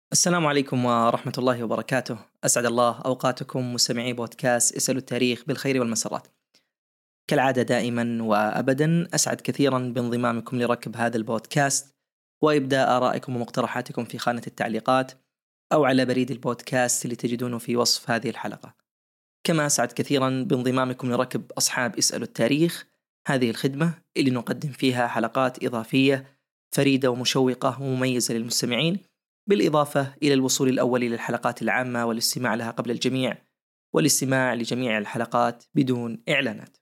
السلام عليكم ورحمة الله وبركاته. أسعد الله أوقاتكم مستمعي بودكاست اسألوا التاريخ بالخير والمسرات. كالعادة دائما وأبدا أسعد كثيرا بانضمامكم لركب هذا البودكاست وإبداء آرائكم ومقترحاتكم في خانة التعليقات أو على بريد البودكاست اللي تجدونه في وصف هذه الحلقة. كما أسعد كثيرا بانضمامكم لركب أصحاب اسألوا التاريخ، هذه الخدمة اللي نقدم فيها حلقات إضافية فريدة ومشوقة ومميزة للمستمعين، بالإضافة إلى الوصول الأول إلى الحلقات العامة والاستماع لها قبل الجميع والاستماع لجميع الحلقات بدون إعلانات.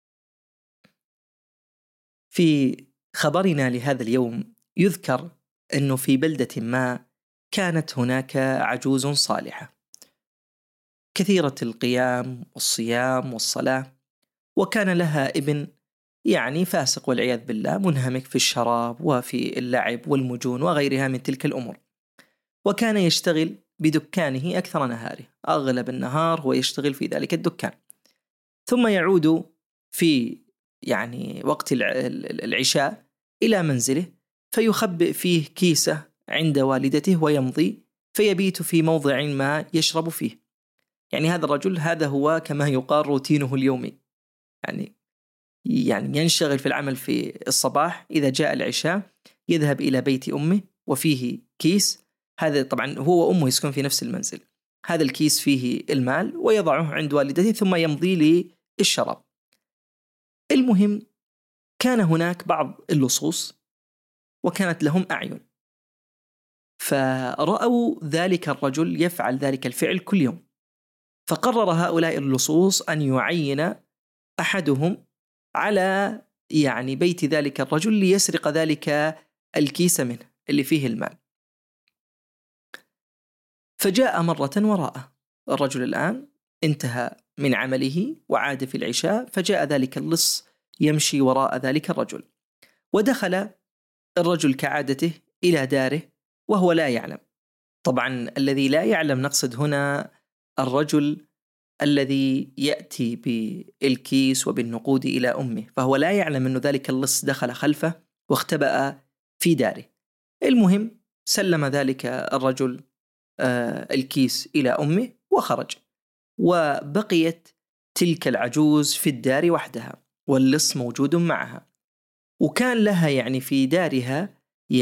في خبرنا لهذا اليوم يذكر أنه في بلدة ما كانت هناك عجوز صالحة كثيرة القيام والصيام والصلاة، وكان لها ابن فاسق والعياذ بالله، منهمك في الشراب وفي اللعب والمجون وغيرها من تلك الأمور، وكان يشتغل بدكانه أكثر نهاره، أغلب النهار هو يشتغل في ذلك الدكان، ثم يعود في وقت العشاء إلى منزله فيخبئ فيه كيسة عند والدته ويمضي فيبيت في موضع ما يشرب فيه. هذا الرجل هذا هو كما يقال روتينه اليومي، ينشغل في العمل في الصباح، إذا جاء العشاء يذهب إلى بيت أمه وفيه كيس، هذا طبعا هو وأمه يسكن في نفس المنزل، هذا الكيس فيه المال ويضعه عند والدته ثم يمضي للشراب. المهم كان هناك بعض اللصوص وكانت لهم أعين، فرأوا ذلك الرجل يفعل ذلك الفعل كل يوم، فقرر هؤلاء اللصوص أن يعين أحدهم على بيت ذلك الرجل ليسرق ذلك الكيس منه اللي فيه المال. فجاء مرة وراءه الرجل، الآن انتهى من عمله وعاد في العشاء، فجاء ذلك اللص يمشي وراء ذلك الرجل، ودخل الرجل كعادته إلى داره وهو لا يعلم. طبعا الذي لا يعلم نقصد هنا الرجل الذي يأتي بالكيس وبالنقود إلى أمه، فهو لا يعلم أن ذلك اللص دخل خلفه واختبأ في داره. المهم سلم ذلك الرجل الكيس إلى أمه وخرج، وبقيت تلك العجوز في الدار وحدها واللص موجود معها، وكان لها في دارها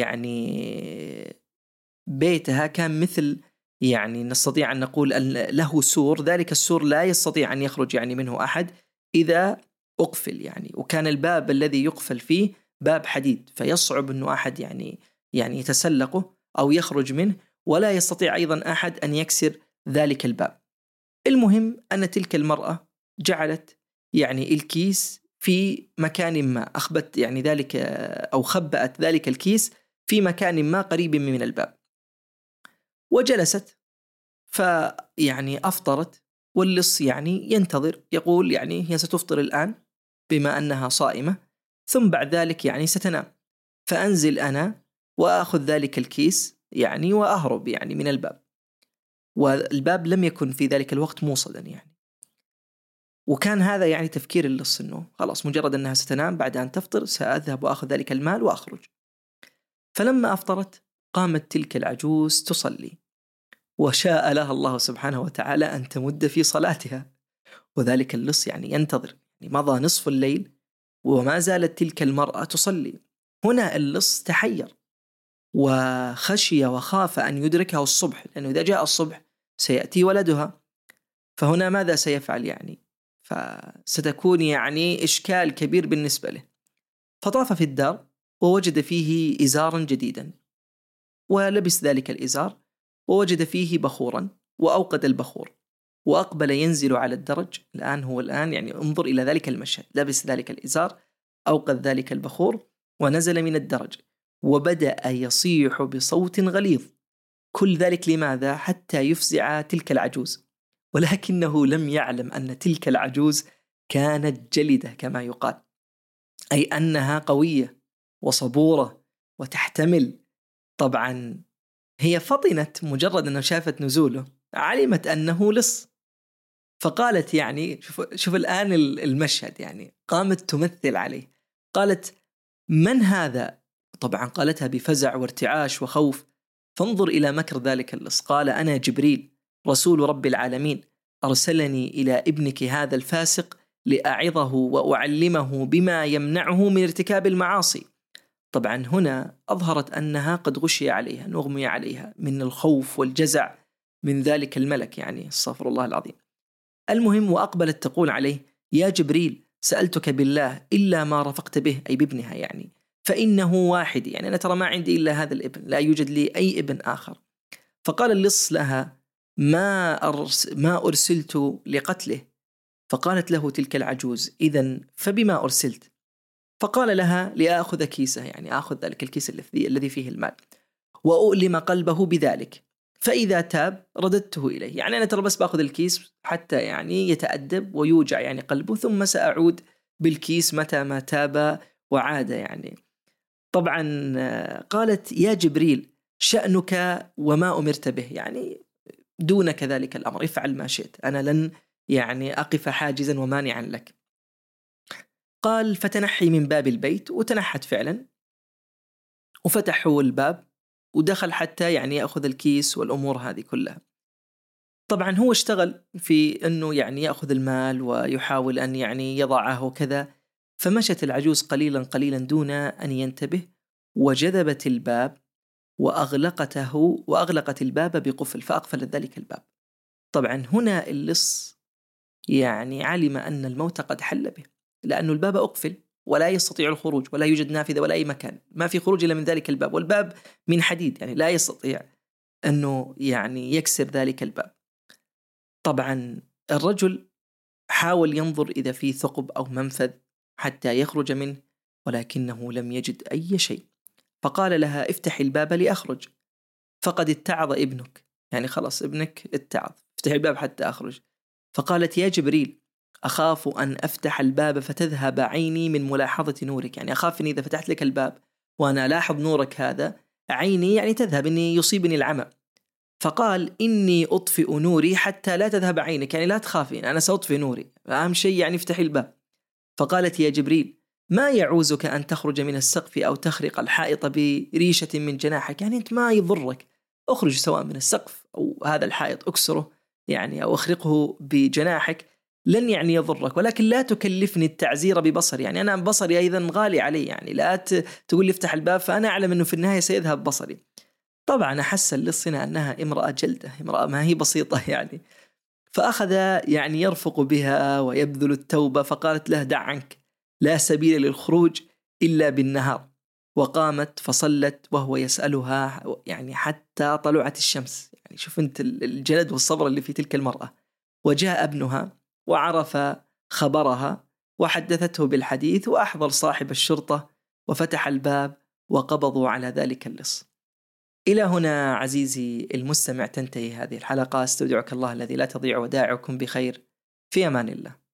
بيتها كان مثل نستطيع أن نقول أن له سور، ذلك السور لا يستطيع أن يخرج منه أحد إذا أقفل، وكان الباب الذي يقفل فيه باب حديد، فيصعب أنه أحد يتسلقه أو يخرج منه، ولا يستطيع أيضا أحد أن يكسر ذلك الباب. المهم أن تلك المرأة جعلت الكيس في مكان ما، أخبت ذلك أو خبأت ذلك الكيس في مكان ما قريب من الباب، وجلست أفطرت، واللص ينتظر، يقول هي ستفطر الآن بما أنها صائمة، ثم بعد ذلك ستنام، فأنزل أنا وأخذ ذلك الكيس وأهرب من الباب، والباب لم يكن في ذلك الوقت موصدا وكان هذا تفكير اللص، إنه خلاص مجرد أنها ستنام بعد أن تفطر سأذهب وأخذ ذلك المال وأخرج. فلما أفطرت قامت تلك العجوز تصلي، وشاء لها الله سبحانه وتعالى أن تمد في صلاتها، وذلك اللص ينتظر، مضى نصف الليل وما زالت تلك المرأة تصلي. هنا اللص تحير وخشي وخاف أن يدركه الصبح، لأنه إذا جاء الصبح سيأتي ولدها، فهنا ماذا سيفعل؟ فستكون إشكال كبير بالنسبة له. فطاف في الدار ووجد فيه إزارا جديدا، ولبس ذلك الإزار، ووجد فيه بخورا وأوقد البخور، وأقبل ينزل على الدرج. الآن انظر إلى ذلك المشهد، لبس ذلك الإزار، أوقد ذلك البخور، ونزل من الدرج، وبدأ يصيح بصوت غليظ. كل ذلك لماذا؟ حتى يفزع تلك العجوز، ولكنه لم يعلم أن تلك العجوز كانت جلدة كما يقال، أي أنها قوية وصبورة وتحتمل. طبعا هي فطنت، مجرد أنه شافت نزوله علمت أنه لص، فقالت شوف الآن المشهد، قامت تمثل عليه، قالت من هذا؟ طبعا قالتها بفزع وارتعاش وخوف، فانظر إلى مكر ذلك اللص. قال: أنا جبريل رسول رب العالمين، أرسلني إلى ابنك هذا الفاسق لأعظه وأعلمه بما يمنعه من ارتكاب المعاصي. طبعا هنا أظهرت أنها قد غشي عليها، نغمي عليها من الخوف والجزع من ذلك الملك، يعني استغفر الله العظيم. المهم، وأقبلت تقول عليه: يا جبريل، سألتك بالله إلا ما رفقت به، أي بابنها يعني، فإنه واحد، يعني أنا ترى ما عندي إلا هذا الابن، لا يوجد لي أي ابن آخر. فقال اللص لها: ما أرسلت لقتله. فقالت له تلك العجوز: إذن فبما أرسلت؟ فقال لها: لآخذ كيسه، يعني آخذ ذلك الكيس الذي فيه المال، وأؤلم قلبه بذلك، فإذا تاب رددته إليه. يعني أنا ترى بس بأخذ الكيس حتى يعني يتأدب ويوجع يعني قلبه، ثم سأعود بالكيس متى ما تاب وعاد يعني. طبعا قالت: يا جبريل، شأنك وما أمرت به، يعني دونك ذلك الأمر، افعل ما شئت، أنا لن يعني أقف حاجزا ومانعا لك. قال: فتنحي من باب البيت، وتنحت فعلا، وفتحوا الباب ودخل حتى يعني يأخذ الكيس والأمور هذه كلها. طبعا هو اشتغل في أنه يعني يأخذ المال ويحاول أن يعني يضعه وكذا. فمشت العجوز قليلا قليلا دون أن ينتبه، وجذبت الباب وأغلقت الباب بقفل، فأقفلت ذلك الباب. طبعا هنا اللص يعني علم أن الموت قد حل به، لأن الباب أقفل ولا يستطيع الخروج، ولا يوجد نافذة ولا أي مكان، ما في خروج إلا من ذلك الباب، والباب من حديد يعني لا يستطيع أنه يعني يكسر ذلك الباب. طبعا الرجل حاول ينظر إذا في ثقب أو منفذ حتى يخرج منه، ولكنه لم يجد أي شيء. فقال لها: افتح الباب لأخرج، فقد اتعظ ابنك، يعني خلاص ابنك اتعظ، افتح الباب حتى أخرج. فقالت: يا جبريل، أخاف أن أفتح الباب فتذهب عيني من ملاحظة نورك، يعني أخاف أني إذا فتحت لك الباب وأنا لاحظ نورك هذا، عيني يعني تذهب، أني يصيبني العمى. فقال: إني أطفئ نوري حتى لا تذهب عينك، يعني لا تخافين، أنا سأطفئ نوري، أهم شيء يعني افتحي الباب. فقالت: يا جبريل، ما يعوزك أن تخرج من السقف أو تخرق الحائط بريشة من جناحك، يعني أنت ما يضرك، أخرج سواء من السقف أو هذا الحائط أكسره يعني، أو أخرقه بجناحك، لن يعني يضرك، ولكن لا تكلفني التعزير ببصري، يعني أنا بصري أيضا غالي علي، يعني لا تقول لي افتح الباب فأنا أعلم أنه في النهاية سيذهب بصري. طبعا أحس اللص أنها امرأة جلدة، امرأة ما هي بسيطة يعني، فأخذ يعني يرفق بها ويبذل التوبة. فقالت له: دع عنك، لا سبيل للخروج إلا بالنهار. وقامت فصلت وهو يسألها يعني حتى طلعت الشمس، يعني شوف أنت الجلد والصبر اللي في تلك المرأة. وجاء ابنها وعرف خبرها وحدثته بالحديث، وأحضر صاحب الشرطة وفتح الباب وقبضوا على ذلك اللص. إلى هنا عزيزي المستمع تنتهي هذه الحلقة. استودعك الله الذي لا تضيع ودائعكم بخير، في أمان الله.